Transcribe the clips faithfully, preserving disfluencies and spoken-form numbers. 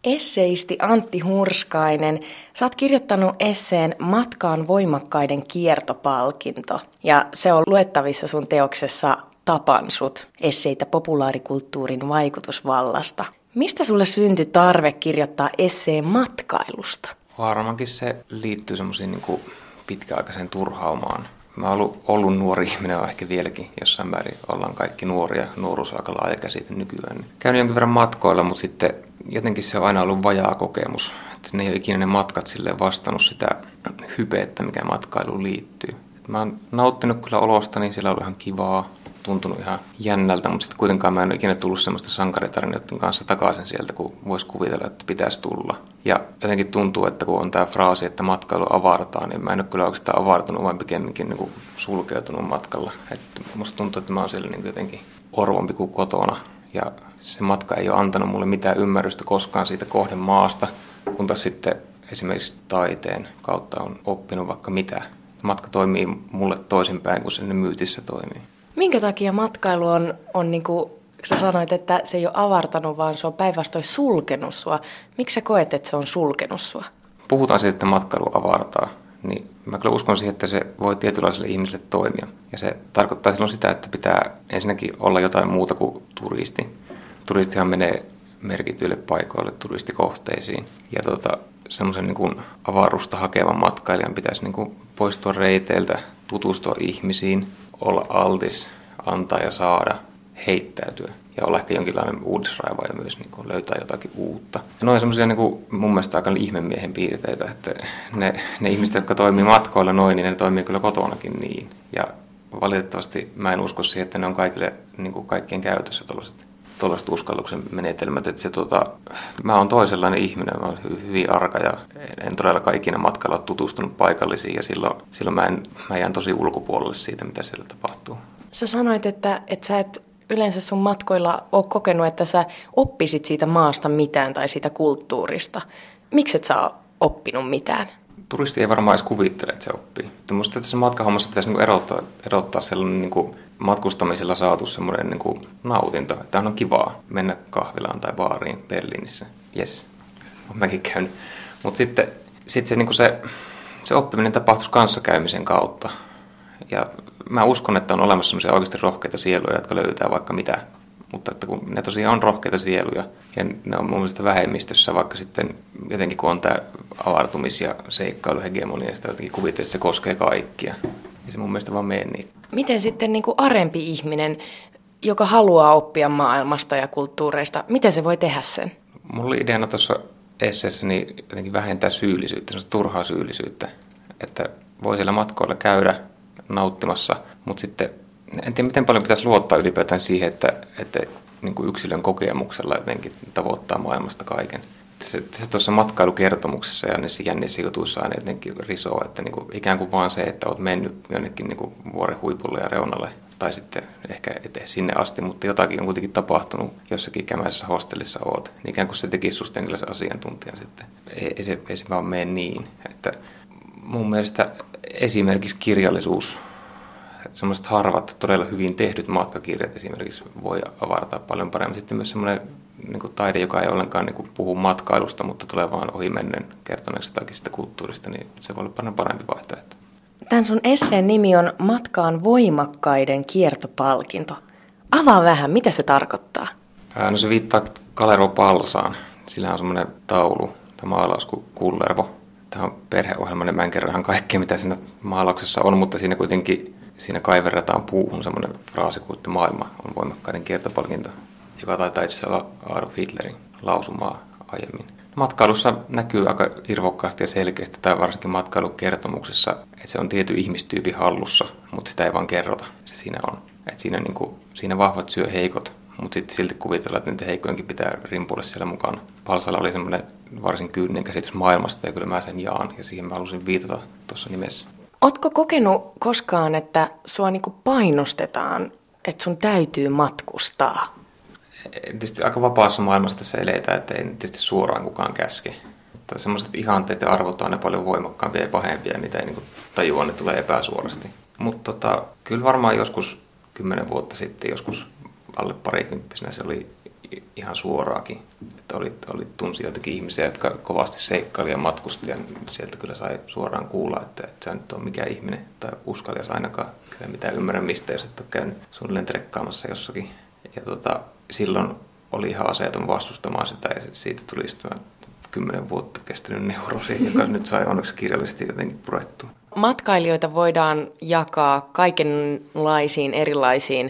Esseisti Antti Hurskainen, sä oot kirjoittanut esseen Matkaan voimakkaiden kiertopalkinto, ja se on luettavissa sun teoksessa Tapan sut, esseitä populaarikulttuurin vaikutusvallasta. Mistä sulle syntyi tarve kirjoittaa esseen matkailusta? Varmaankin se liittyy semmoisiin niin kuin pitkäaikaiseen turhaumaan. Mä oon ollut, ollut nuori ihminen, on ehkä vieläkin jossain määrin ollaan kaikki nuoria, nuoruus on aika laaja käsite nykyään. Käynyt jonkin verran matkoilla, mutta sitten jotenkin se on aina ollut vajaa kokemus. Että ne ei ole ikinä ne matkat silleen vastannut sitä hypeettä, mikä matkailuun liittyy. Et mä oon nauttinut kyllä olostani, siellä on ollut ihan kivaa, tuntunut ihan jännältä, mutta sitten kuitenkaan mä en ole ikinä tullut semmoista sankaritarinoiden kanssa takaisin sieltä, kun voisi kuvitella, että pitäisi tulla. Ja jotenkin tuntuu, että kun on tämä fraasi, että matkailu avartaa, niin mä en ole kyllä oikeastaan avartunut, vaan pikemminkin niin kuin sulkeutunut matkalla. Että musta tuntuu, että mä oon siellä niin kuin jotenkin orvompi kuin kotona. Ja se matka ei ole antanut mulle mitään ymmärrystä koskaan siitä kohdemaasta, kun taas sitten esimerkiksi taiteen kautta on oppinut vaikka mitä. Matka toimii mulle toisinpäin kuin sen myytissä toimii. Minkä takia matkailu on, on niin kuin sä sanoit, että se ei ole avartanut, vaan se on päinvastoin sulkenut sua. Miksi sä koet, että se on sulkenut sua? Puhutaan siitä, että matkailu avartaa, niin mä kyllä uskon siihen, että se voi tietynlaiselle ihmiselle toimia. Ja se tarkoittaa silloin sitä, että pitää ensinnäkin olla jotain muuta kuin turisti. Turistihan menee merkityille paikoille, turistikohteisiin. Ja tota, semmoisen niin kuin avaruusta hakevan matkailijan pitäisi niin kuin poistua reiteiltä, tutustua ihmisiin, olla altis, antaa ja saada, heittäytyä ja olla ehkä jonkinlainen uudisraivaaja myös, niin kuin löytää jotakin uutta. Ja ne on semmoisia niin kuin mun mielestä aika ihmemiehen piirteitä, että ne, ne ihmiset, jotka toimii matkoilla noin, niin ne toimii kyllä kotonakin niin. Ja valitettavasti mä en usko siihen, että ne on kaikille, niin kuin kaikkien käytössä tuollaiset tuollaiset uskalluksen menetelmät, että se, tota, mä oon toisenlainen ihminen, mä oon hyvin arka ja en todellakaan ikinä matkalla ole tutustunut paikallisiin ja silloin, silloin mä, en, mä jään tosi ulkopuolelle siitä, mitä siellä tapahtuu. Sä sanoit, että, että sä et yleensä sun matkoilla ole kokenut, että sä oppisit siitä maasta mitään tai siitä kulttuurista. Miksi et sä ole oppinut mitään? Turisti ei varmaan edes kuvittele, että se oppii. Minusta tässä matkahommassa pitäisi niinku erottaa, erottaa sellainen niinku matkustamisella saatu semmoinen niinku nautinto. Että on kivaa mennä kahvilaan tai baariin Berliinissä. Jes, olen mäkin käynyt. Mutta sitten sit se, niinku se, se oppiminen tapahtuisi kanssakäymisen kautta. Ja mä uskon, että on olemassa semmoisia oikeasti rohkeita sieluja, jotka löytää vaikka mitä. Mutta että kun ne tosiaan on rohkeita sieluja ja ne on mun mielestä vähemmistössä, vaikka sitten jotenkin kun on tämä avartumis- ja seikkailuhegemonia, sitä jotenkin kuvittelee, että se koskee kaikkia. Ja se mun mielestä vaan menee niin. Miten sitten niin kuin arempi ihminen, joka haluaa oppia maailmasta ja kulttuureista, miten se voi tehdä sen? Mulla oli ideana tuossa esseessä niin jotenkin vähentää syyllisyyttä, semmoista turhaa syyllisyyttä, että voi siellä matkoilla käydä nauttimassa, mutta sitten en tiedä, miten paljon pitäisi luottaa ylipäätään siihen, että, että niin kuin yksilön kokemuksella jotenkin tavoittaa maailmasta kaiken. Se, se tuossa matkailukertomuksessa ja niissä jännissä jutuissa aina jotenkin risoo, että niin kuin ikään kuin vaan se, että olet mennyt jonnekin niin kuin vuoren huipulle ja reunalle, tai sitten ehkä eteen sinne asti, mutta jotakin on kuitenkin tapahtunut jossakin kämäisessä hostellissa oot. Niin ikään kuin se tekisi susta jonkinlaisen asiantuntijan sitten. Ei, ei, se, ei se vaan mene niin. Että mun mielestä esimerkiksi kirjallisuus, sellaiset harvat, todella hyvin tehdyt matkakirjat esimerkiksi voi avartaa paljon paremmin. Sitten myös semmoinen niin kuin taide, joka ei ollenkaan niin kuin puhu matkailusta, mutta tulee vaan ohimennen kertoneeksi jotakin sitä kulttuurista, niin se voi olla paljon parempi vaihtoehto. Tämän sun esseen nimi on Matkaan voimakkaiden kiertopalkinto. Avaa vähän, mitä se tarkoittaa? Ää, no se viittaa Kalervo Palsaan. Sillä on semmoinen taulu tai maalaus kuin Kullervo. Tämä on perheohjelma, niin mä en kerro ihan kaikkea, mitä siinä maalauksessa on, mutta siinä kuitenkin siinä kaiverretaan puuhun semmoinen fraasi kuin, että maailma on voimakkaiden kiertopalkinto, joka taitaa itse olla Adolf Hitlerin lausumaa aiemmin. Matkailussa näkyy aika irvokkaasti ja selkeästi, tai varsinkin matkailukertomuksessa, että se on tietty ihmistyypin hallussa, mutta sitä ei vaan kerrota, se siinä on. Että siinä, niin kuin, siinä vahvat syö heikot, mutta sitten silti kuvitellaan, että niitä heikkojenkin pitää rimpuilla siellä mukana. Palsalla oli semmoinen varsin kyyninen käsitys maailmasta, ja kyllä mä sen jaan, ja siihen mä halusin viitata tuossa nimessä. Ootko kokenut koskaan, että sua niinku painostetaan, että sun täytyy matkustaa? Tietysti aika vapaassa maailmassa tässä eletään, että ei tietysti suoraan kukaan käske. Mutta semmoiset ihanteet ja arvot on ne paljon voimakkaampia ja pahempia, ja niitä ei niinku tajua, ne tulee epäsuorasti. Mutta tota, kyllä varmaan joskus kymmenen vuotta sitten, joskus alle parikymppisenä se oli ihan suoraakin. Että oli, oli tunsi joitakin ihmisiä, jotka kovasti seikkaili ja matkusti, ja sieltä kyllä sai suoraan kuulla, että, että sä nyt on mikään ihminen tai uskallias ainakaan. Kyllä mitään ymmärrä mistä, jos et ole käynyt suunnilleen trekkaamassa jossakin. Ja tota, silloin oli ihan aseeton vastustamaan sitä, ja siitä tuli sitten kymmenen vuotta kestänyt neurosi, joka nyt sai onneksi kirjallisesti jotenkin purettua. Matkailijoita voidaan jakaa kaikenlaisiin erilaisiin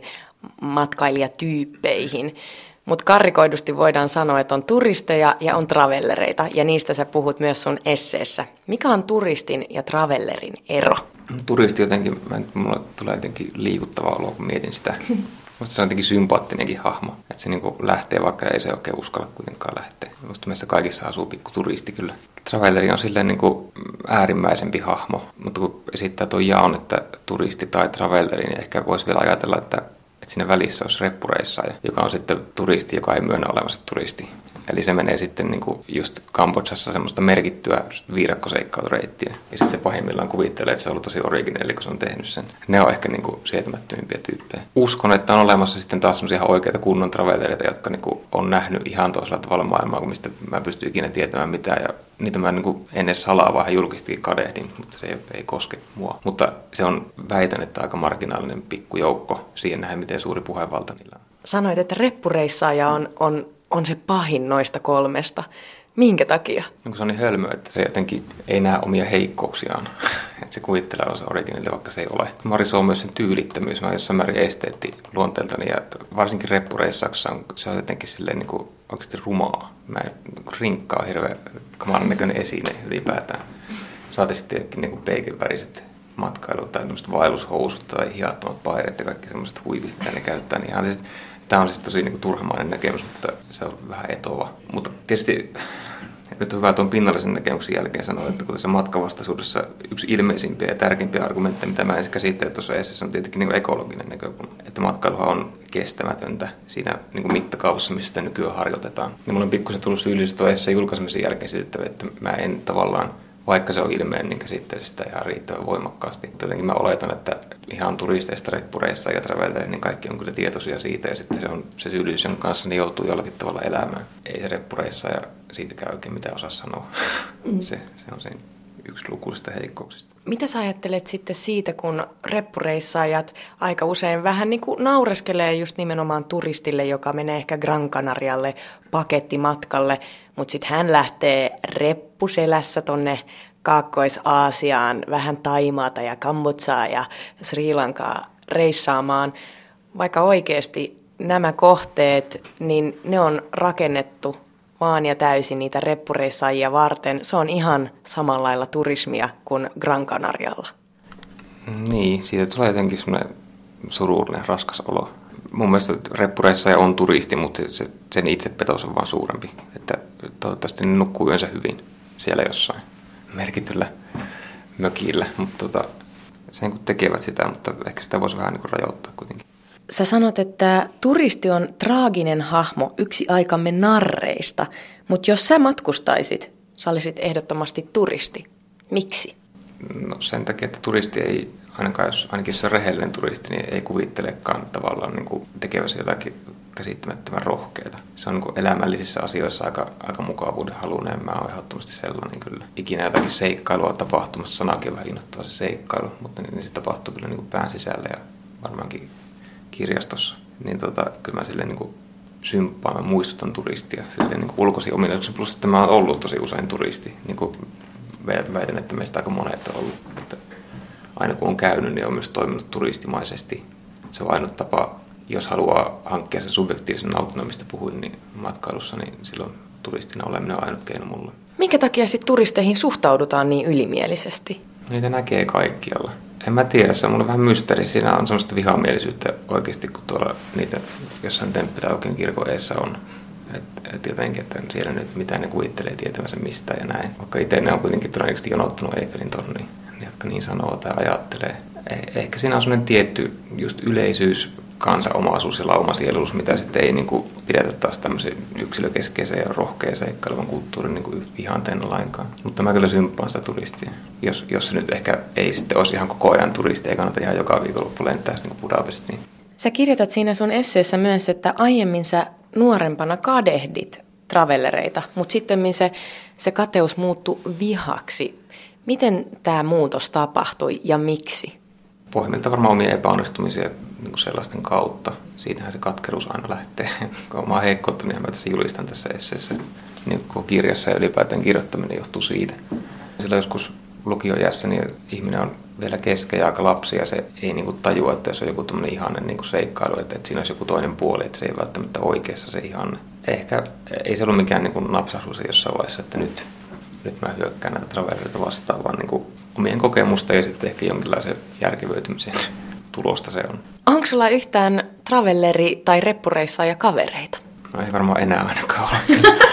matkailijatyyppeihin, mutta karrikoidusti voidaan sanoa, että on turisteja ja on travellereita, ja niistä sä puhut myös sun esseessä. Mikä on turistin ja travellerin ero? Turisti jotenkin, mulla tulee jotenkin liikuttava olo, kun mietin sitä. Musta se on jotenkin sympaattinenkin hahmo, että se niinku lähtee, vaikka ei se oikein uskalla kuitenkaan lähteä. Musta meissä kaikissa asuu pikku turisti kyllä. Travelleri on silleen niinku äärimmäisempi hahmo, mutta kun esittää tuon jaon, että turisti tai travelleri, niin ehkä voisi vielä ajatella, että, että siinä välissä olisi reppureissaaja, joka on sitten turisti, joka ei myönnä olevansa turisti. Eli se menee sitten niinku just Kambodžassa semmoista merkittyä viidakkoseikkailureittiä. Ja sitten se pahimmillaan kuvittelee, että se on ollut tosi originelli, kun se on tehnyt sen. Ne on ehkä niinku sietämättömimpiä tyyppejä. Uskon, että on olemassa sitten taas semmoisia ihan oikeita kunnon travellereita, jotka niinku on nähnyt ihan toisella tavalla maailmaa, kuin mistä mä pystyn ikinä tietämään mitään. Ja niitä mä niinku ennen salaa vähän julkistikin kadehdin, mutta se ei, ei koske mua. Mutta se on, väitän, että aika marginaalinen pikkujoukko siihen nähdä, miten suuri puhevalta niillä on. Sanoit, että reppureissaaja on, on, on se pahin noista kolmesta. Minkä takia? No, se on niin hölmö, että se jotenkin ei näe omia heikkouksiaan. Että se kuvittelee olevansa originelli, vaikka se ei ole. Marisoo on myös sen tyylittömyys. Mä oon jossain määrin esteetti luonteeltani, ja varsinkin reppureissauksessa on, se on jotenkin silleen niin kuin oikeasti rumaa. Mä rinkkaa on hirveän kamalan näköinen esine ylipäätään. Saati sitten jokin niin peikinväriset matkailut tai vaellushousut tai hihattomat paireet ja kaikki semmoiset huivit, mitä ne käyttää. Niin ihan siis, tämä on siis tosi niin kuin turhamainen näkemys, mutta se on vähän etova. Mutta tietysti nyt on hyvä tuon pinnallisen näkemyksen jälkeen sanoa, että kun tässä matkavastaisuudessa yksi ilmeisimpiä ja tärkeimpiä argumentteja, mitä mä ensin käsittelen tuossa essessä, on tietenkin niin kuin ekologinen näkökulma. Että matkailuhan on kestämätöntä siinä niin kuin mittakaavassa, missä sitä nykyään harjoitetaan. Ja mulla on pikkusen tullut syyllisyys tuon esseen julkaisemisen jälkeen siitä, että mä en tavallaan, vaikka se on ilmeinen, niin käsittelen sitä ihan riittävän voimakkaasti. Mutta jotenkin mä oletan, että ihan turisteista, reppureissa ja travellereissa, niin kaikki on kyllä tietoisia siitä. Ja sitten se on se syyllisyys, jonka kanssa ne joutuu jollakin tavalla elämään. Ei se reppureissa ja siitäkään oikein mitään osaa sanoa. Mm. Se, se on sen yksi lukuisista heikkouksista. Mitä sä ajattelet sitten siitä, kun reppureissaajat aika usein vähän niin kuin naureskelee just nimenomaan turistille, joka menee ehkä Gran Canarialle pakettimatkalle, mutta sitten hän lähtee reppuselässä tonne Kaakkois-Aasiaan, vähän Taimaata ja Kambodžaa ja Sri Lankaa reissaamaan. Vaikka oikeasti nämä kohteet, niin ne on rakennettu vaan ja täysin niitä reppureissaajia varten. Se on ihan samalla lailla turismia kuin Gran Canarialla. Niin, siitä tulee jotenkin semmoinen surullinen, raskas olo. Mun mielestä reppureissaaja on turisti, mutta se, sen itsepetos on vaan suurempi. Että toivottavasti ne nukkuu yönsä hyvin siellä jossain merkityllä mökillä. Mutta tota, sen kun tekevät sitä, mutta ehkä sitä voisi vähän niin kuin rajoittaa kuitenkin. Sä sanot, että turisti on traaginen hahmo, yksi aikamme narreista, mutta jos sä matkustaisit, sä olisit ehdottomasti turisti. Miksi? No sen takia, että turisti ei, ainakaan jos ainakin se on rehellinen turisti, niin ei kuvittelekaan tavallaan niin kuin tekevänsä jotakin käsittämättömän rohkeita. Se on niin kuin elämällisissä asioissa aika, aika mukavuuden halunen. Mä oon ehdottomasti sellainen kyllä. Ikinä jotakin seikkailua tapahtumassa, sanakin on vähän innoittava se seikkailu, mutta niin se tapahtuu kyllä niin kuin pään sisällä ja varmaankin kirjastossa, niin tota, kyllä mä silleen niin kuin symppaan, mä muistutan turistia silleen niin kuin ulkoisin ominaisuuksia, plus että mä oon ollut tosi usein turisti, niin kuin väitän, että meistä aika monet on ollut, että aina kun on käynyt, niin on myös toiminut turistimaisesti. Se on ainut tapa, jos haluaa hankkia sen subjektiivisen nautinnon, mistä puhuin, niin matkailussa, niin silloin turistina oleminen on ainut keino mulle. Minkä takia sitten turisteihin suhtaudutaan niin ylimielisesti? Niitä näkee kaikkialla. En mä tiedä, se on mulle vähän mysteeri. Siinä on semmoista vihamielisyyttä oikeasti, kun tuolla niitä jossain temppeliaukein kirkon eessä on. Että et jotenkin, että siellä nyt mitä ne kuvittelee tietävänsä mistään ja näin. Vaikka itse ne on kuitenkin todennäköisesti jonottanut Eiffelin torniin, jotka niin sanoo tai ajattelee. Eh- ehkä siinä on semmoinen tietty just yleisyys, kansanomaisuus ja laumasieluus, mitä sitten ei niin kuin pidetä taas tämmöisen yksilökeskeisen ja rohkean seikkailevan kulttuurin niin kuin ihanteena lainkaan. Mutta mä kyllä symppaan sitä turistia. Jos, jos se nyt ehkä ei sitten olisi ihan koko ajan turisti, ei kannata ihan joka viikonloppu lentää niin kuin Budapestiin. Sä kirjoitat siinä sun esseessä myös, että aiemmin sä nuorempana kadehdit travellereita, mutta sitten se, se kateus muuttui vihaksi. Miten tämä muutos tapahtui ja miksi? Pohjimmiltaan varmaan omia epäonnistumisia niin sellaisten kautta. Siitähän se katkeruus aina lähtee. Kun omaa heikkoutta, niin mä tässä julistan tässä esseessä. Niin kirjassa ja ylipäätään kirjoittaminen johtuu siitä. Silloin joskus lukiojässä niin ihminen on vielä kesken ja aika lapsi ja se ei niin kuin tajua, että jos on joku tämmöinen ihanen niin kuin seikkailu, että, että siinä olisi joku toinen puoli, että se ei välttämättä oikeassa se ihanne. Ehkä ei se ollut mikään niin kuin napsahdus jossain vaiheessa, että nyt, nyt mä hyökkään näitä travellereita vastaan, vaan niin kuin omien kokemusta ja sitten ehkä jonkinlaisen järkevöitymisen tulosta se on. Onko sulla yhtään travelleri- tai reppureissaaja kavereita? No ei varmaan enää ainakaan ole.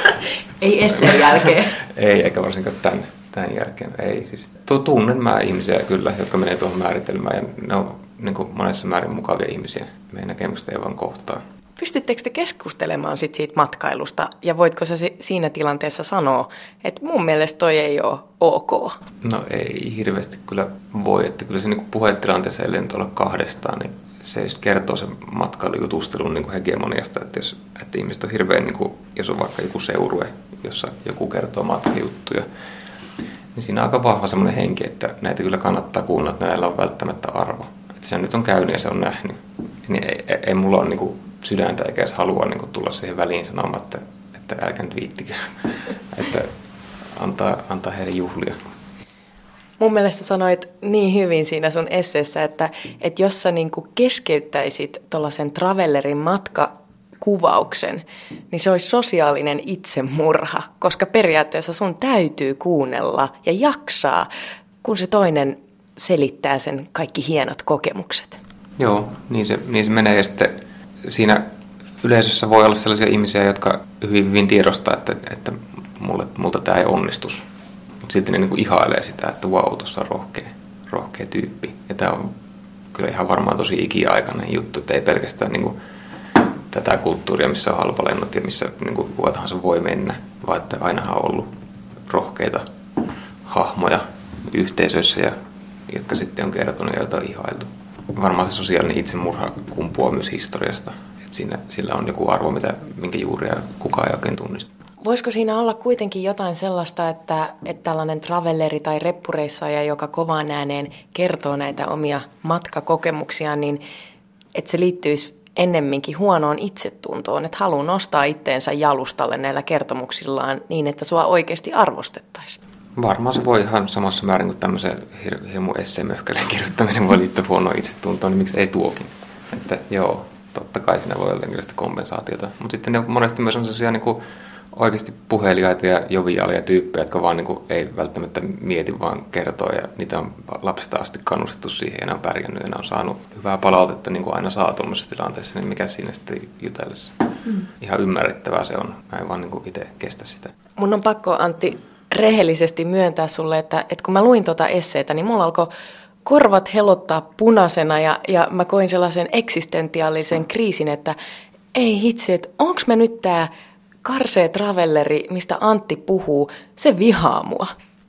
Ei esseen jälkeen. Ei, eikä varsinkaan tämän, tämän jälkeen. Ei, siis, tunnen mä ihmisiä kyllä, jotka menee tuohon määritelmään ja ne on niin kuin monessa määrin mukavia ihmisiä. Meidän näkemystä ei vaan kohtaa. Pystyttekö te keskustelemaan sit siitä matkailusta ja voitko sä siinä tilanteessa sanoa, että mun mielestä toi ei ole ok? No ei hirveästi kyllä voi, että kyllä se niin puhetilanteessa ei nyt olla kahdestaan, niin se just kertoo sen matkailujutustelun niin hegemoniasta, että, jos, että ihmiset on hirveän, niin kuin, jos on vaikka joku seurue, jossa joku kertoo matkajuttuja, niin siinä on aika vahva semmoinen henki, että näitä kyllä kannattaa kuunnella, että näillä on välttämättä arvo. Että se nyt on käynyt ja se on nähnyt, niin ei, ei, ei mulla ole niin kuin sydäntä eikä edes halua niin kuin tulla siihen väliin sanomaan, että, että älkää nyt viittikö, että antaa, antaa heidän juhlia. Mun mielestä sanoit niin hyvin siinä sun esseessä, että, että jos sä niin kuin keskeyttäisit tuollaisen travellerin matkakuvauksen, niin se olisi sosiaalinen itsemurha, koska periaatteessa sun täytyy kuunnella ja jaksaa, kun se toinen selittää sen kaikki hienot kokemukset. Joo, niin se, niin se menee ja sitten siinä yleisössä voi olla sellaisia ihmisiä, jotka hyvin, hyvin tiedostaa, että, että mulle, multa tämä ei onnistus. Mutta silti ne niin kuin ihailee sitä, että vau, wow, tuossa on rohkea, rohkea tyyppi. Ja tämä on kyllä ihan varmaan tosi ikiaikainen juttu, että ei pelkästään niin kuin tätä kulttuuria, missä on halpalennot ja missä niin kuin kuka tahansa voi mennä, vaan että ainahan on ollut rohkeita hahmoja yhteisöissä, ja, jotka sitten on kertonut ja joita on ihailtu. Varmaan se sosiaalinen itsemurha kumpuaa myös historiasta. Että siinä, sillä on joku arvo, mitä, minkä juuria kukaan ei oikein tunnista. Voisiko siinä olla kuitenkin jotain sellaista, että, että tällainen travelleri tai reppureissaaja, joka kovaan ääneen kertoo näitä omia matkakokemuksiaan, niin että se liittyisi ennemminkin huonoon itsetuntoon, että haluaa nostaa itteensä jalustalle näillä kertomuksillaan niin, että sua oikeasti arvostettaisiin? Varmaan se voi ihan samassa määrin kuin tämmöisen hirmu esseemöhkäleen kirjoittaminen voi liittyä huonoon itsetuntoon, niin miksi ei tuokin? Että joo, totta kai siinä voi olla jonkinlaista kompensaatiota. Mutta sitten ne monesti myös on sellaisia niin kuin oikeasti puheliaita ja joviaalia tyyppejä, jotka vaan niin kuin ei välttämättä mieti, vaan kertoo. Ja niitä on lapsesta asti kannustettu siihen ja ne on pärjännyt ja ne on saanut hyvää palautetta, niin kuin aina saa tuollaisessa tilanteessa, niin mikä siinä sitten jutellessa. Mm. Ihan ymmärrettävää se on. Mä en vaan niin kuin itse kestä sitä. Mun on pakko, Antti, rehellisesti myöntää sulle, että, että kun mä luin tuota esseetä, niin mulla alkoi korvat helottaa punaisena ja, ja mä koin sellaisen eksistentiaalisen kriisin, että ei hitsi, että onks mä nyt tää karsee travelleri, mistä Antti puhuu, se vihaa mua.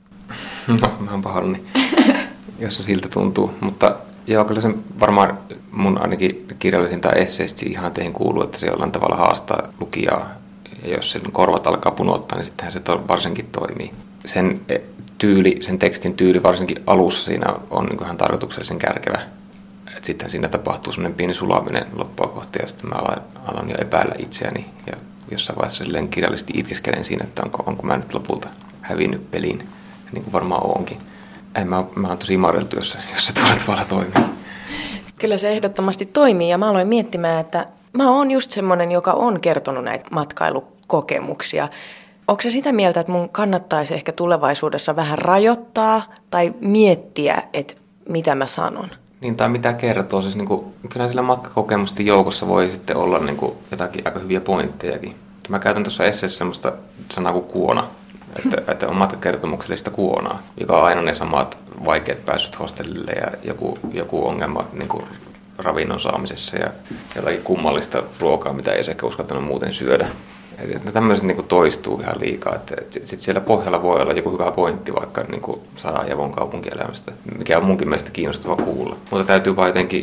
No, mä oon pahoillani, jos se siltä tuntuu, mutta joo, kyllä se varmaan mun ainakin kirjallisin tai esseisesti ihan teihin kuuluu, että se jollain tavalla haastaa lukijaa. Ja jos sen korvat alkaa punottaa, niin sittenhän se to, varsinkin toimii. Sen tyyli, sen tekstin tyyli varsinkin alussa siinä on niin ihan tarkoituksellisen kärkevä. Et sitten siinä tapahtuu semmoinen pieni sulaminen loppua kohti ja sitten mä alan, alan jo epäillä itseäni. Ja jossain vaiheessa silleen kirjallisesti itkeskelen siinä, että onko, onko mä nyt lopulta hävinnyt pelin, niin kuin varmaan onkin. En, mä, mä oon tosi imarreltu, jos, jos se tuolla tavalla toimii. Kyllä se ehdottomasti toimii ja mä aloin miettimään, että mä oon just semmoinen, joka on kertonut näitä matkailukokemuksia. Onko se sitä mieltä, että mun kannattaisi ehkä tulevaisuudessa vähän rajoittaa tai miettiä, että mitä mä sanon? Niin, tai mitä kertoo. Siis niin kuin, kyllä sillä matkakokemusten joukossa voi sitten olla niin kuin jotakin aika hyviä pointtejakin. Mä käytän tuossa esseessä semmoista sanaa kuin kuona. Että, että on matkakertomuksellista kuonaa, joka on aina ne samat vaikeat pääsyt hostellille ja joku, joku ongelma niin kuin ravinnon saamisessa ja jotakin kummallista ruokaa, mitä ei ehkä uskaltanut muuten syödä. Että tämmöiset niin kuin toistuu ihan liikaa. Sitten siellä pohjalla voi olla joku hyvä pointti vaikka niin kuin Sarajevon kaupunkielämästä, mikä on munkin mielestä kiinnostava kuulla. Mutta täytyy vaan jotenkin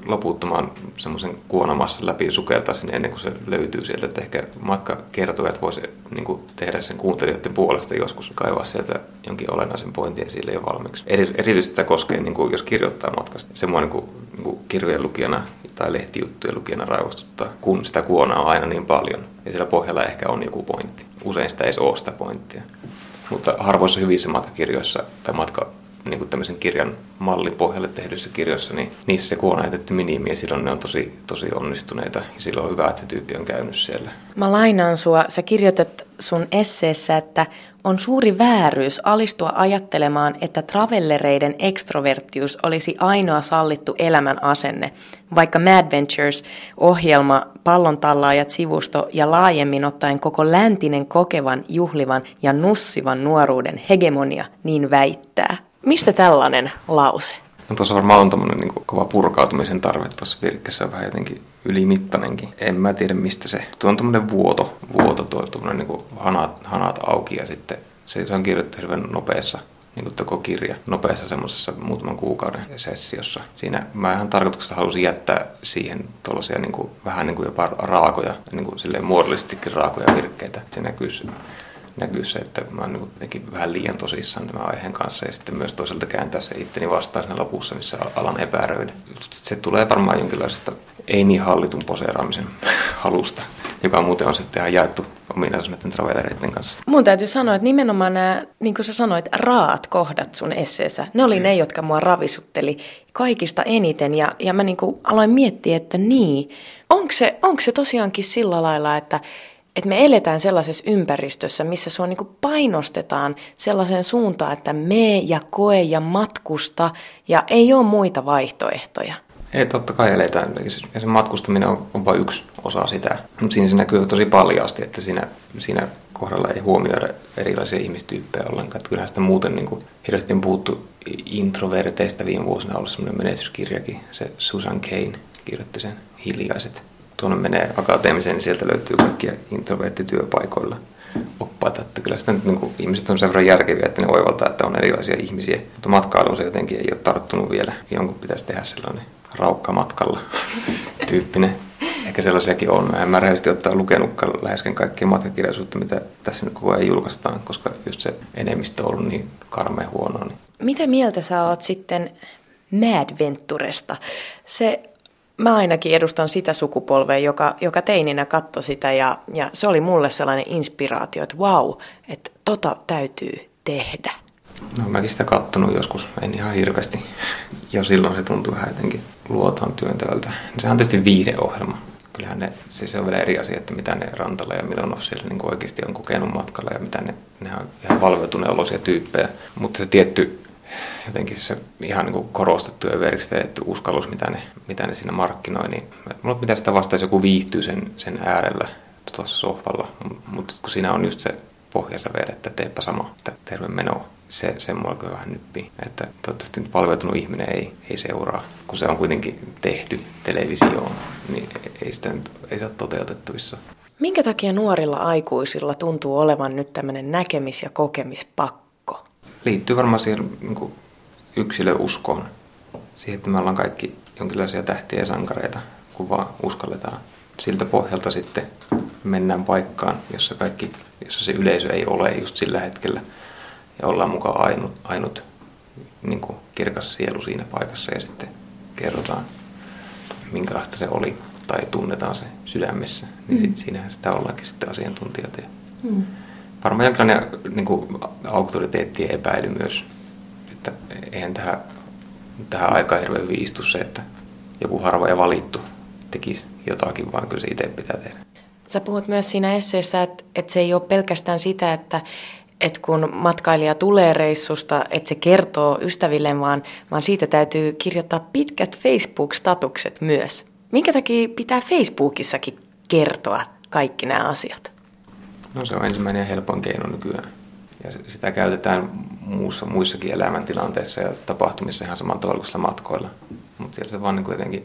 loputtoman semmoisen kuonamassan läpi sukeltaa sinne ennen kuin se löytyy sieltä. Että ehkä matkakertojat voisi niin kuin tehdä sen kuuntelijoiden puolesta joskus, kaivaa sieltä jonkin olennaisen pointin ja sille jo valmiiksi. Erityisesti sitä koskee, niin kuin, jos kirjoittaa matkasta. Semmoinen kuin, niin kuin kirjojen lukijana tai lehtijuttujen lukijana raivostuttaa, kun sitä kuonaa on aina niin paljon. Ja siellä pohjalla ehkä on joku pointti. Usein sitä ei ole sitä pointtia. Mutta harvoissa hyvissä matkakirjoissa tai matka niin kuin tämmöisen kirjan mallin pohjalle tehdyissä kirjoissa, niin niissä se kuona on jätetty minimiin ja silloin ne on tosi, tosi onnistuneita ja silloin on hyvä, että se tyyppi on käynyt siellä. Mä lainaan sua. Sä kirjoitat sun esseessä, että on suuri vääryys alistua ajattelemaan, että travellereiden ekstroverttius olisi ainoa sallittu elämän asenne, vaikka Mad Ventures-ohjelma, Pallontallaajat-sivusto ja laajemmin ottaen koko läntinen kokevan, juhlivan ja nussivan nuoruuden hegemonia niin väittää. Mistä tällainen lause? No tuossa varmaan on tommoinen niin kova purkautumisen tarve tuossa virkkeessä, on vähän jotenkin ylimittanenkin. En mä tiedä mistä se. Tuo on tommoinen vuoto, vuoto tuo tommoinen niin hanat, hanat auki ja sitten se, se on kirjoittu hirveän nopeassa, niin kuin koko kirja, nopeassa semmoisessa muutaman kuukauden sessiossa. Siinä mä ihan tarkoituksesta halusin jättää siihen tuollaisia niin kuin, vähän niin kuin jopa raakoja, niin kuin silleen muodollisestikin raakoja virkkeitä. Se näkyisi näkyy se, että mä oon jotenkin vähän liian tosissaan tämän aiheen kanssa ja sitten myös toisaalta kääntää se itteni vastaan siinä lopussa, missä alan epäröidä. Se tulee varmaan jonkinlaisesta ei niin hallitun poseeraamisen halusta, joka muuten on sitten ihan jaettu ominaisuus näiden travellereiden kanssa. Mun täytyy sanoa, että nimenomaan nämä, niin kuin sä sanoit, raat kohdat sun esseessä, ne oli mm. ne, jotka mua ravisutteli kaikista eniten ja, ja mä niin kuin aloin miettiä, että niin, onko se, onko se tosiaankin sillä lailla, että että me eletään sellaisessa ympäristössä, missä sua niinku painostetaan sellaiseen suuntaan, että mee ja koe ja matkusta ja ei ole muita vaihtoehtoja. Ei, totta kai eletään. Ja se matkustaminen on, on vain yksi osa sitä. Mutta siinä se näkyy tosi paljaasti, että siinä, siinä kohdalla ei huomioida erilaisia ihmistyyppejä ollenkaan. Että kyllähän sitä muuten niin kuin, hirveästi on puhuttu introverteista viime vuosina, on ollut semmoinen menestyskirjakin. Se Susan Cain kirjoitti sen Hiljaiset. Tuonne menee akateemiseen, niin sieltä löytyy kaikkia introverttityöpaikoilla oppaita. Että kyllä sitä nyt, niin kuin, ihmiset on sen verran järkeviä, että ne oivaltaa, että on erilaisia ihmisiä. Mutta matkailuun se jotenkin ei ole tarttunut vielä. Jonkun pitäisi tehdä sellainen raukka matkalla tyyppinen. Ehkä sellaisiakin on. Mä en mä rehellisesti ottaa lukenutkaan läheskään kaikkia matkakirjallisuutta, mitä tässä nyt koko ajan julkaistaan, koska just se enemmistö on ollut niin karmea huonoa. Niin. Mitä mieltä sä oot sitten Mad Venturesta? Se... Mä ainakin edustan sitä sukupolvea, joka, joka teininä katsoi sitä ja, ja se oli mulle sellainen inspiraatio, että vau, että tota täytyy tehdä. No mäkin sitä kattonut joskus, en ihan hirveästi. Jo silloin se tuntui vähän jotenkin luotaan työntävältä. Sehän on tietysti viihdeohjelma. Kyllähän ne, siis se on vielä eri asia, että mitä ne Rantala ja Milonov siellä niin oikeasti on kokenut matkalla ja mitä ne, ne on ihan valveutuneen oloisia tyyppejä. Mutta se tietty... Jotenkin se ihan niin kuin korostettu ja veriksi vedetty uskallus, mitä ne, mitä ne siinä markkinoi, niin mulla pitäisi sitä vastaisi joku viihtyy sen, sen äärellä tuossa sohvalla, mutta kun siinä on just se pohjasävel, että teepä sama, että terve menoa, se, se mulla kyllä vähän nyppii, että toivottavasti nyt palveutunut ihminen ei, ei seuraa, kun se on kuitenkin tehty televisioon, niin ei sitä nyt ei ole toteutettavissa. Minkä takia nuorilla aikuisilla tuntuu olevan nyt tämmöinen näkemis- ja kokemispakko? Liittyy varmaan siihen niin kuin yksilöuskoon. Siihen, että me ollaan kaikki jonkinlaisia tähtiä ja sankareita, kun vaan uskalletaan. Siltä pohjalta sitten mennään paikkaan, jossa, kaikki, jossa se yleisö ei ole just sillä hetkellä. Ja ollaan mukaan ainut, ainut niin kuin kirkas sielu siinä paikassa ja sitten kerrotaan, minkälaista se oli. Tai tunnetaan se sydämessä. Niin mm. sit siinähän sitä ollaankin sitten asiantuntijoita. Mm. Varmaan jonkinlainen niin kuin auktoriteettien epäily myös, että eihän tähän, tähän aikaan hirveän viistu se, että joku harva ja valittu tekisi jotakin, vaan kyllä se itse pitää tehdä. Sä puhut myös siinä esseessä, että, että se ei ole pelkästään sitä, että, että kun matkailija tulee reissusta, että se kertoo ystävilleen, vaan, vaan siitä täytyy kirjoittaa pitkät Facebook-statukset myös. Minkä takia pitää Facebookissakin kertoa kaikki nämä asiat? No se on ensimmäinen ja helpoin keino nykyään. Ja sitä käytetään muussa, muissakin elämäntilanteissa ja tapahtumissa ihan samalla tavalla kuin matkoilla. Mutta siellä se vaan niin jotenkin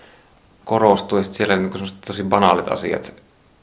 korostuu ja siellä niin tosi banaalit asiat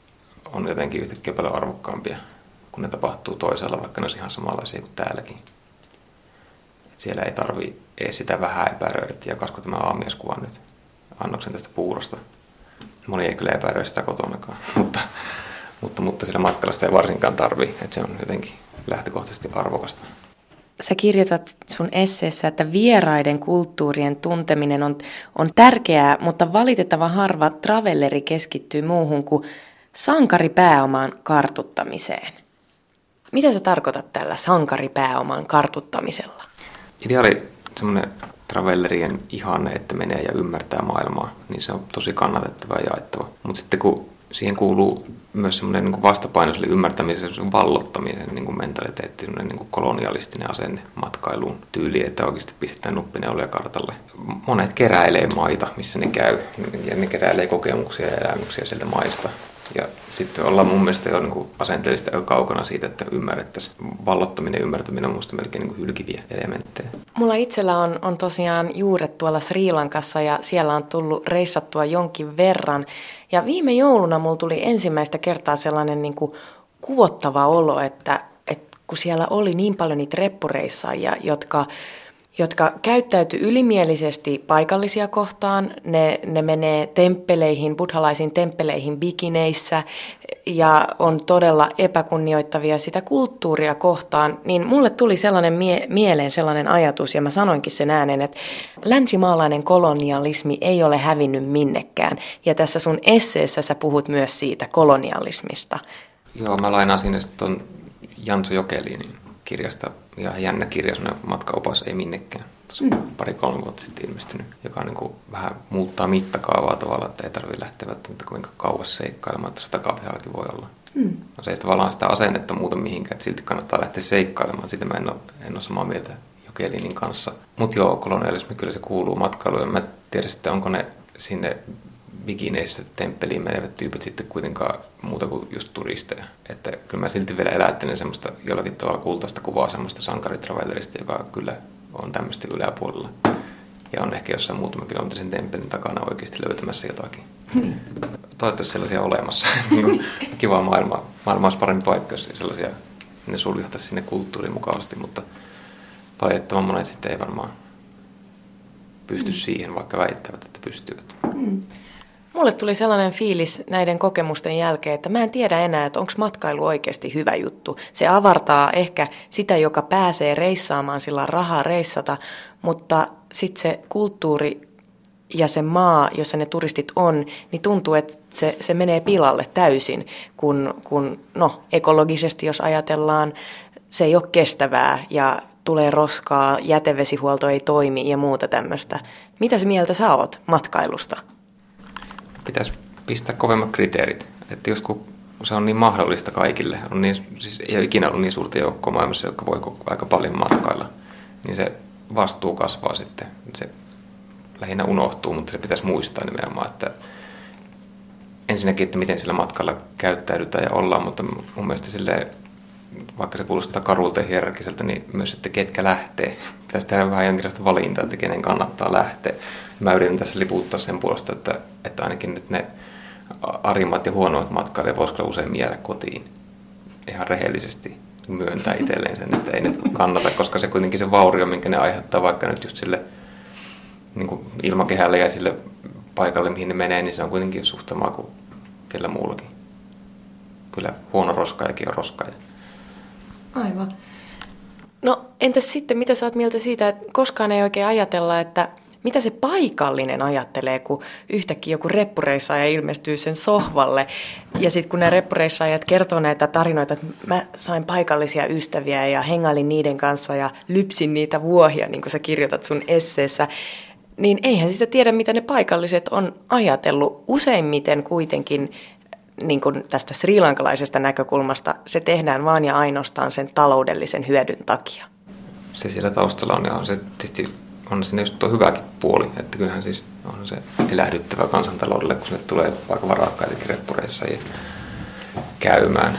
on jotenkin yhtäkkiä paljon arvokkaampia, kun ne tapahtuu toisella, vaikka ne olisi ihan samanlaisia kuin täälläkin. Et siellä ei tarvitse edes sitä vähän epäröidä, että jakaisiko tämä aamiaiskuva nyt. annoksen tästä puurosta. Moni ei kyllä epäröi sitä kotonakaan, mutta, mutta, mutta sillä matkalla sitä ei varsinkaan tarvii, että se on jotenkin lähtökohtaisesti arvokasta. Sä kirjoitat sun esseessä, että vieraiden kulttuurien tunteminen on, on tärkeää, mutta valitettavan harva travelleri keskittyy muuhun kuin sankaripääoman kartuttamiseen. Mitä sä tarkoitat tällä sankaripääoman kartuttamisella? Ideaali semmoinen travellerien ihanne, että menee ja ymmärtää maailmaa, niin se on tosi kannatettava ja jaettava. Mutta sitten kun siihen kuuluu myös semmoinen niin kuin vastapaino sille ymmärtämisen, vallottamisen niin kuin mentaliteetti, semmoinen niin kuin kolonialistinen asenne matkailuun tyyli, että oikeasti pistetään nuppineulia kartalle. Monet keräilee maita, missä ne käy, ja ne keräilee kokemuksia ja elämyksiä sieltä maista. Ja sitten ollaan mun mielestä jo niin asenteellisesti aika kaukana siitä, että ymmärrettäisiin. Vallottaminen ja ymmärtäminen on musta melkein niin hylkiviä elementtejä. Mulla itsellä on, on tosiaan juuret tuolla Sri Lankassa ja siellä on tullut reissattua jonkin verran. Ja viime jouluna mulla tuli ensimmäistä kertaa sellainen niin kuin kuvottava olo, että, että kun siellä oli niin paljon niitä reppureissaajia, jotka... jotka käyttäytyi ylimielisesti paikallisia kohtaan. Ne, ne menee temppeleihin, buddhalaisiin temppeleihin bikineissä ja on todella epäkunnioittavia sitä kulttuuria kohtaan. Niin mulle tuli sellainen mie- mieleen sellainen ajatus, ja mä sanoinkin sen ääneen, että länsimaalainen kolonialismi ei ole hävinnyt minnekään. Ja tässä sun esseessä sä puhut myös siitä kolonialismista. Joo, mä lainaan sinne tuon Janso Jokelinin kirjasta. Ja jännä kirja, sellainen matkaopas ei minnekään. Tuossa mm. pari-kolme vuotta sitten ilmestynyt, joka niin kuin vähän muuttaa mittakaavaa tavalla, että ei tarvitse lähteä välttämättä kuinka kauas seikkailemaan, että takapihallakin voi olla. Mm. No se ei tavallaan sitä asennetta muuta mihinkään, että silti kannattaa lähteä seikkailemaan. Siitä mä en ole, en ole samaa mieltä Jokelinin kanssa. Mutta joo, kolonialismi kyllä se kuuluu matkailuun. Mä en tiedä sitten, onko ne sinne bikineissä temppeliin menevät tyypit sitten kuitenkaan muuta kuin just turisteja. Että kyllä mä silti vielä elättelen semmoista jollakin tavalla kultaista kuvaa semmoista sankaritravellerista, joka kyllä on tämmöistä yläpuolella. Ja on ehkä jossain muutaman kilometrin temppelin takana oikeasti löytämässä jotakin. Hmm. Toivottavasti sellaisia olemassa. Kiva maailma. Maailma olisi parempi paikka, jos sellaisia ne suljahtaisi sinne kulttuuriin mukavasti, mutta valitettavan monet sitten ei varmaan pysty hmm. siihen, vaikka väittävät, että pystyvät. Hmm. Mulle tuli sellainen fiilis näiden kokemusten jälkeen, että mä en tiedä enää, että onko matkailu oikeasti hyvä juttu. Se avartaa ehkä sitä, joka pääsee reissaamaan, sillä on rahaa reissata, mutta sitten se kulttuuri ja se maa, jossa ne turistit on, niin tuntuu, että se, se menee pilalle täysin, kun, kun no, ekologisesti jos ajatellaan, se ei ole kestävää ja tulee roskaa, jätevesihuolto ei toimi ja muuta tämmöistä. Mitä se mieltä sä oot matkailusta? Pitäisi pistää kovemmat kriteerit. Että just kun se on niin mahdollista kaikille, on niin, siis ei ole ikinä ollut niin suurta joukkoa maailmassa, jotka voi aika paljon matkailla, niin se vastuu kasvaa sitten. Se lähinnä unohtuu, mutta se pitäisi muistaa nimenomaan, että ensinnäkin, että miten sillä matkalla käyttäydytään ja ollaan, mutta mun mielestä silleen, vaikka se kuulostaa karulta ja hierarkiselta, niin myös, että ketkä lähtee. Pitäisi tehdä vähän jonkinlaista valintaa, että kenen kannattaa lähteä. Mä yritän tässä liputtaa sen puolesta, että, että ainakin nyt ne arimmat ja huonommat matkailijat voisivat usein jäädä kotiin. Ihan rehellisesti myöntää itselleen sen, että ei nyt kannata, koska se kuitenkin se vaurio, minkä ne aiheuttaa vaikka nyt just sille niin kuin ilmakehälle ja sille paikalle, mihin ne menee, niin se on kuitenkin suht samaa kuin kellä muullakin. Kyllä huono roskaajakin on roskaaja. Aivan. No entäs sitten, mitä sä oot mieltä siitä, että koskaan ei oikein ajatella, että mitä se paikallinen ajattelee, kun yhtäkkiä joku reppureissaaja ilmestyy sen sohvalle. Ja sitten kun ne reppureissaajat kertoo näitä tarinoita, että mä sain paikallisia ystäviä ja hengailin niiden kanssa ja lypsin niitä vuohia, niin kuin sä kirjoitat sun esseessä, niin eihän sitä tiedä, mitä ne paikalliset on ajatellut. Useimmiten kuitenkin niin kuin tästä srilankalaisesta näkökulmasta se tehdään vaan ja ainoastaan sen taloudellisen hyödyn takia. Se siellä taustalla on ja on se tietysti on siinä just tuo hyväkin puoli, että kyllähän siis on se elähdyttävä kansantaloudelle, kun sinne tulee vaikka varakkaitakin reppureissaajia käymään.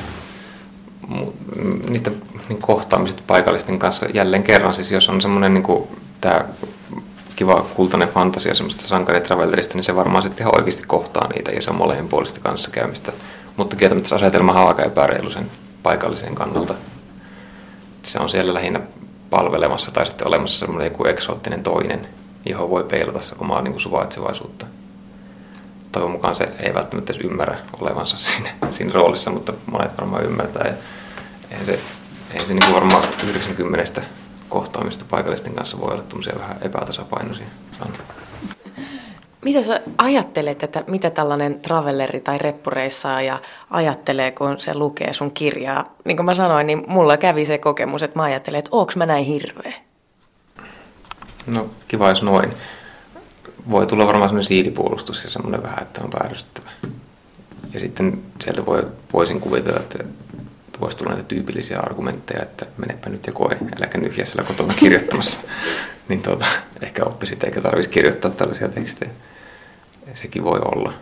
Niiden niin kohtaamiset paikallisten kanssa jälleen kerran, siis jos on semmoinen niin kuin tämä kiva kultainen fantasia semmoista sankaritravellerista, niin se varmaan sitten ihan oikeasti kohtaa niitä ja se on molemminpuolista kanssakäymistä. Mutta kieltämättä asetelma on aika epäreilu sen paikallisen kannalta. Se on siellä lähinnä palvelemassa tai sitten olemassa semmoinen joku eksoottinen toinen, johon voi peilata omaa niin kuin suvaitsevaisuutta. toivon mukaan se ei välttämättä edes ymmärrä olevansa siinä, siinä roolissa, mutta monet varmaan ymmärtää. Ja eihän se, eihän se niin kuin varmaan yhdeksänkymmentä kohtaamista paikallisten kanssa voi olla tämmöisiä vähän epätasapainoisia sanoja. Mitä sä ajattelet, että mitä tällainen travelleri tai reppureissaaja ajattelee, kun se lukee sun kirjaa? Niin kuin mä sanoin, niin mulla kävi se kokemus, että mä ajattelen, että oonko mä näin hirveä? No kiva jos noin. Voi tulla varmaan semmoinen siilipuolustus ja semmoinen vähän, että on vääristyttävä. Ja sitten sieltä voi, voisin kuvitella, että voisi tulla näitä tyypillisiä argumentteja, että menepä nyt ja koe, äläkä nyhjää siellä kotona kirjoittamassa. niin tuota, ehkä oppisit eikä tarvitsisi kirjoittaa tällaisia tekstejä. Sekin voi olla.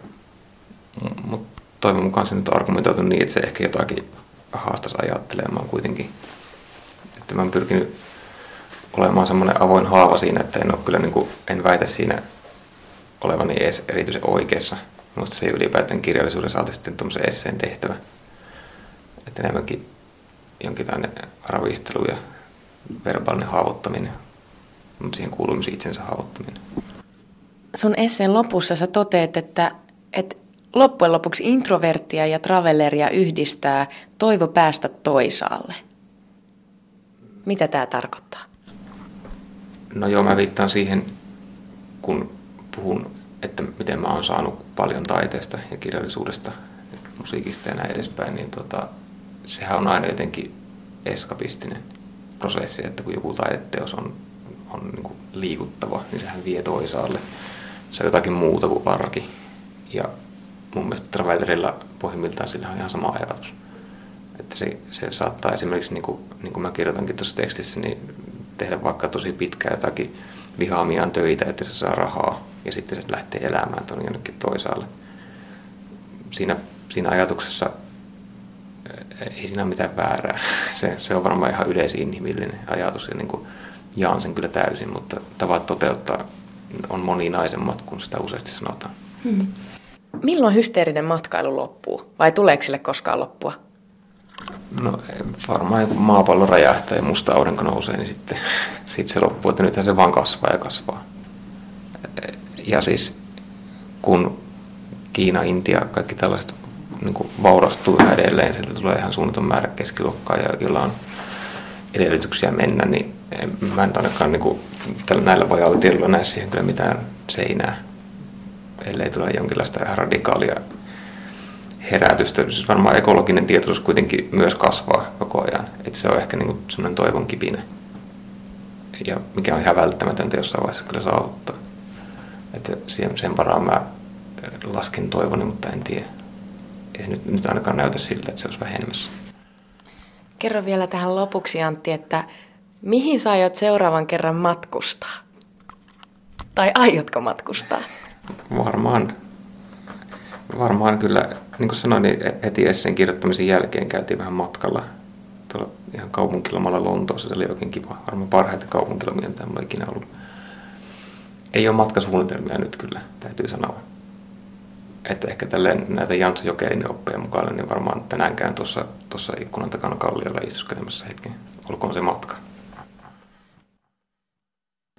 Mutta toivon mukaan se nyt on argumentoitu niin, että se ehkä jotakin haastaisi ajattelemaan kuitenkin. Että mä oon pyrkinyt olemaan semmoinen avoin haava siinä, että en ole kyllä niin kuin, en väitä siinä olevani edes erityisen oikeassa. Minusta se ei ylipäätään kirjallisuuden saati sitten tuommoisen esseen tehtävä. Että enemmänkin jonkinlainen ravistelu ja verbaalinen haavoittaminen, mutta siihen kuuluu myös itsensä haavoittaminen. Sun esseen lopussa sä toteat, että, että loppujen lopuksi introverttia ja travelleria yhdistää toivo päästä toisaalle. Mitä tämä tarkoittaa? No joo, mä viittaan siihen, kun puhun, että miten mä oon saanut paljon taiteesta ja kirjallisuudesta, musiikista ja näin edespäin, niin tota, sehän on aina jotenkin eskapistinen prosessi, että kun joku taideteos on, on niin kuin liikuttava, niin sehän vie toisaalle. Se on jotakin muuta kuin arki. Ja mun mielestä Travellerilla pohjimmiltaan sillä on ihan sama ajatus. Että se, se saattaa esimerkiksi, niin kuin, niin kuin mä kirjoitankin tuossa tekstissä, niin tehdä vaikka tosi pitkään jotakin vihaamiaan töitä, että se saa rahaa ja sitten se lähtee elämään tuonne jonnekin toisaalle. Siinä, siinä ajatuksessa ei siinä ole mitään väärää. Se, se on varmaan ihan yleisinhimillinen ajatus ja niin kuin jaan sen kyllä täysin, mutta tavat toteuttaa on moninaisemmat kuin sitä useasti sanotaan. Hmm. Milloin hysteerinen matkailu loppuu? Vai tuleeko sille koskaan loppua? No varmaan kun maapallo räjähtää ja musta aurinko nousee, niin sitten, sitten se loppuu. Että nythän se vaan kasvaa ja kasvaa. Ja siis kun Kiina, Intia, kaikki tällaiset niin kuin vaurastuu yhä edelleen, sieltä tulee ihan suunnaton määrä keskiluokkaa, joilla on edellytyksiä mennä, niin mä en ainakaan niin kuin, näillä vajailla tiedolla näe siihen kyllä mitään seinää, ellei tule jonkinlaista ihan radikaalia herätystä. Siis varmaan ekologinen tietoisuus kuitenkin myös kasvaa koko ajan, että se on ehkä niin kuin semmoinen toivon kipinä, ja mikä on ihan välttämätöntä jossain vaiheessa kyllä saavuttaa. Että sen varaan mä lasken toivoni, mutta en tiedä. Ei se nyt, nyt ainakaan näytä siltä, että se olisi vähenemässä. Kerro vielä tähän lopuksi, Antti, että mihin sä aiot seuraavan kerran matkustaa? Tai aiotko matkustaa? Varmaan, varmaan kyllä, niin kuin sanoin, niin heti esseen kirjoittamisen jälkeen käytiin vähän matkalla. Tuolla ihan kaupunkilomalla Lontoossa, se oli oikein kiva. Varmaan parhaita kaupunkilomia, mitä mulla ikinä ollut. Ei ole matkasuunnitelmia nyt kyllä, täytyy sanoa. Että ehkä tälleen näitä Jantso Jokelinen oppeja mukaan, niin varmaan tänään käyn tuossa, tuossa ikkunan takana kalliolla istuskelemassa hetken. Olkoon se matka.